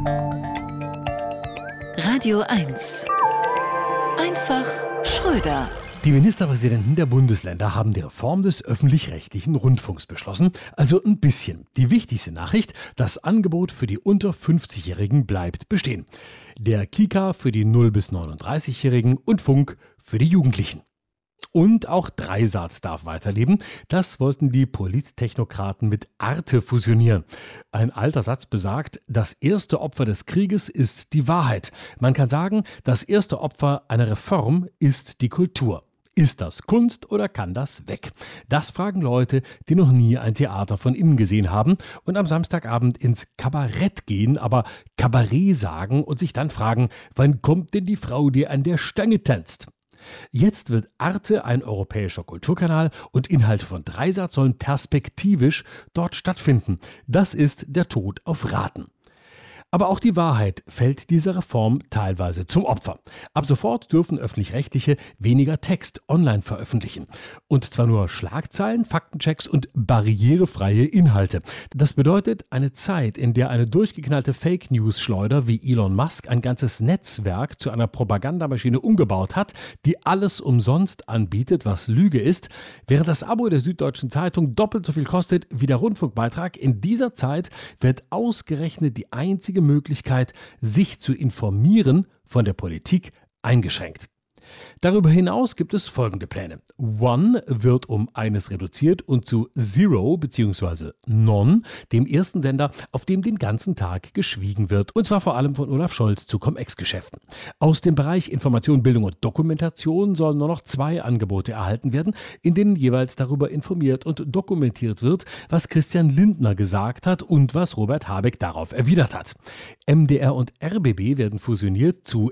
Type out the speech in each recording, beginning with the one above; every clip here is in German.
Radio 1. Einfach Schröder. Die Ministerpräsidenten der Bundesländer haben die Reform des öffentlich-rechtlichen Rundfunks beschlossen. Also ein bisschen. Die wichtigste Nachricht: Das Angebot für die unter 50-Jährigen bleibt bestehen. Der Kika für die 0- bis 39-Jährigen und Funk für die Jugendlichen. Und auch Dreisat darf weiterleben. Das wollten die Polittechnokraten mit Arte fusionieren. Ein alter Satz besagt, das erste Opfer des Krieges ist die Wahrheit. Man kann sagen, das erste Opfer einer Reform ist die Kultur. Ist das Kunst oder kann das weg? Das fragen Leute, die noch nie ein Theater von innen gesehen haben und am Samstagabend ins Kabarett gehen, aber Kabarett sagen und sich dann fragen, wann kommt denn die Frau, die an der Stange tanzt? Jetzt wird Arte ein europäischer Kulturkanal und Inhalte von Dreisat sollen perspektivisch dort stattfinden. Das ist der Tod auf Raten. Aber auch die Wahrheit fällt dieser Reform teilweise zum Opfer. Ab sofort dürfen Öffentlich-Rechtliche weniger Text online veröffentlichen. Und zwar nur Schlagzeilen, Faktenchecks und barrierefreie Inhalte. Das bedeutet eine Zeit, in der eine durchgeknallte Fake-News-Schleuder wie Elon Musk ein ganzes Netzwerk zu einer Propagandamaschine umgebaut hat, die alles umsonst anbietet, was Lüge ist, während das Abo der Süddeutschen Zeitung doppelt so viel kostet wie der Rundfunkbeitrag. In dieser Zeit wird ausgerechnet die einzige Möglichkeit, sich zu informieren, von der Politik eingeschränkt. Darüber hinaus gibt es folgende Pläne. One wird um eines reduziert und zu Zero bzw. Non, dem ersten Sender, auf dem den ganzen Tag geschwiegen wird. Und zwar vor allem von Olaf Scholz zu Cum-Ex-Geschäften. Aus dem Bereich Information, Bildung und Dokumentation sollen nur noch 2 Angebote erhalten werden, in denen jeweils darüber informiert und dokumentiert wird, was Christian Lindner gesagt hat und was Robert Habeck darauf erwidert hat. MDR und RBB werden fusioniert zu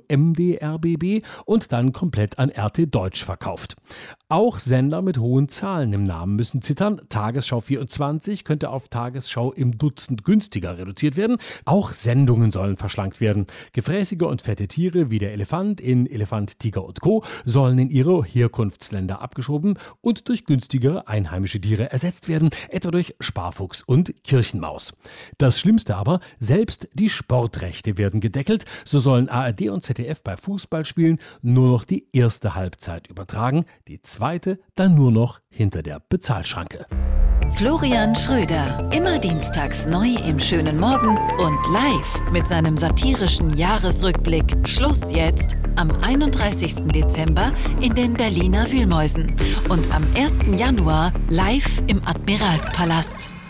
MDRBB und dann komplett an RT Deutsch verkauft. Auch Sender mit hohen Zahlen im Namen müssen zittern. Tagesschau 24 könnte auf Tagesschau im Dutzend günstiger reduziert werden. Auch Sendungen sollen verschlankt werden. Gefräßige und fette Tiere wie der Elefant in Elefant, Tiger und Co. sollen in ihre Herkunftsländer abgeschoben und durch günstigere einheimische Tiere ersetzt werden, etwa durch Sparfuchs und Kirchenmaus. Das Schlimmste aber, selbst die Sportrechte werden gedeckelt. So sollen ARD und ZDF bei Fußballspielen nur noch die erste Halbzeit übertragen, die zweite dann nur noch hinter der Bezahlschranke. Florian Schröder, immer dienstags neu im schönen Morgen und live mit seinem satirischen Jahresrückblick Schluss jetzt am 31. Dezember in den Berliner Wühlmäusen und am 1. Januar live im Admiralspalast.